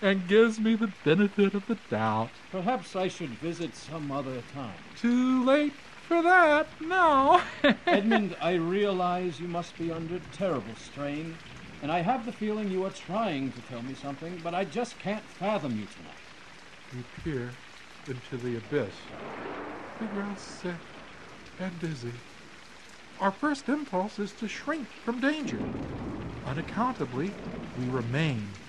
and gives me the benefit of the doubt. Perhaps I should visit some other time. Too late for that, no. Edmund, I realize you must be under terrible strain, and I have the feeling you are trying to tell me something, but I just can't fathom you tonight. You peer into the abyss. We grow sick and dizzy. Our first impulse is to shrink from danger. Unaccountably, we remain